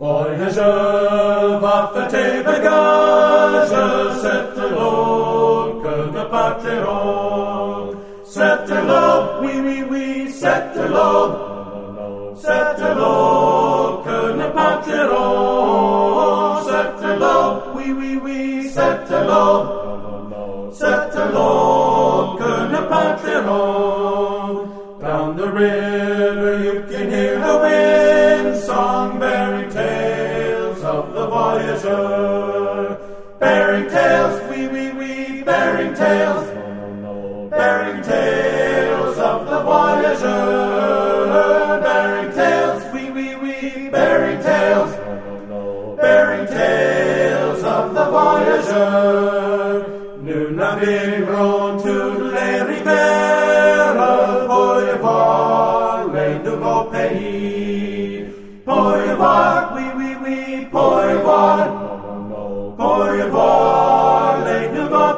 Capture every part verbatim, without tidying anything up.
Voyageurs, va tes bagages, c'est l'eau que nous partirons. C'est l'eau, oui, oui, oui, c'est l'eau. C'est l'eau que nous partirons. C'est l'eau, oui, oui, oui, c'est l'eau. C'est l'eau que nous partirons. Down the river you can hear the wind song bearing tales of the voyageur. Bearing tales, oui, oui, oui, bearing tales. Bearing tales of the voyageur. Bearing tales, oui, oui, oui, bearing tales. Bearing tales of the voyageur. Nous naviguerons toutes les rivières pour y voir les nouveaux pays. Pour y voir, oui, oui, oui, pour y voir. Pour y voir les nouveaux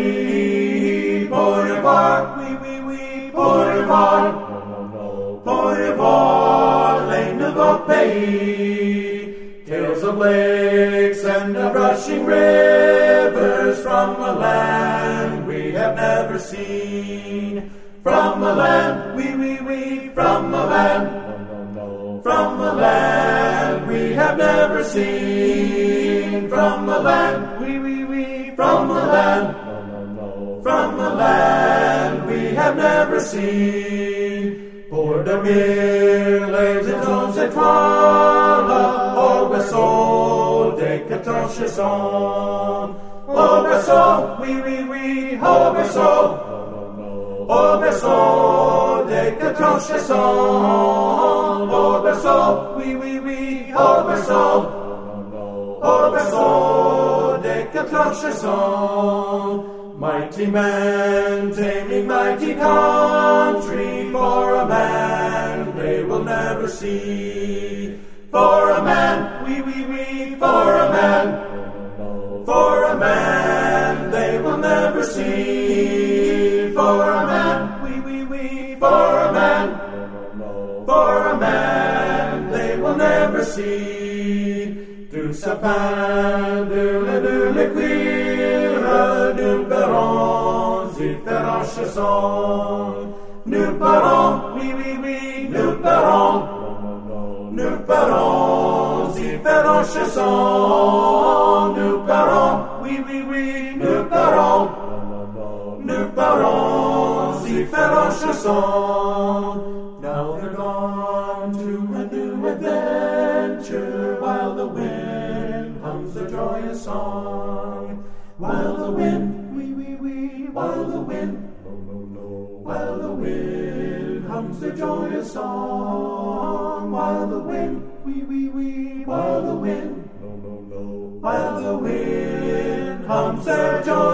pays. Pour y voir, oui, oui, oui, pour y voir. Pour y voir les nouveaux pays. Tales of lakes and of rushing rivers from a land we have never seen. From a land, oui, oui, oui, from a land. From a land we have never seen. From a land, oui, oui, oui, from a land. From a land we have never seen. Pour dormir les étoiles étoiles, au berceau des quatorze saisons. Au berceau, oui, oui, oui, au berceau. Au berceau des quatorze saisons. Au berceau, oui, oui, oui, au berceau. Au berceau des quatorze saisons. Mighty man, taming mighty country, for a man they will never see. For a man, oui, oui, oui, for a man. For a man they will never see. For a man, oui, oui, oui, for a man. For a man they will never see. Du sapin, de la de la cuir, nous parons différents chansons. Nous parons, oui, oui, oui, nous parons. Nous parons différents chansons. Nous parons, oui, oui, oui, nous parons. Nous parons différents chansons. Now they're gone to a new adventure, while the wind hums a joyous song. While the wind, wee, wee, wee, while the wind, no, no, no, while the wind hums a joyous song. While the wind, wee, wee, wee, while the wind, no, no, no, while the wind hums a joyous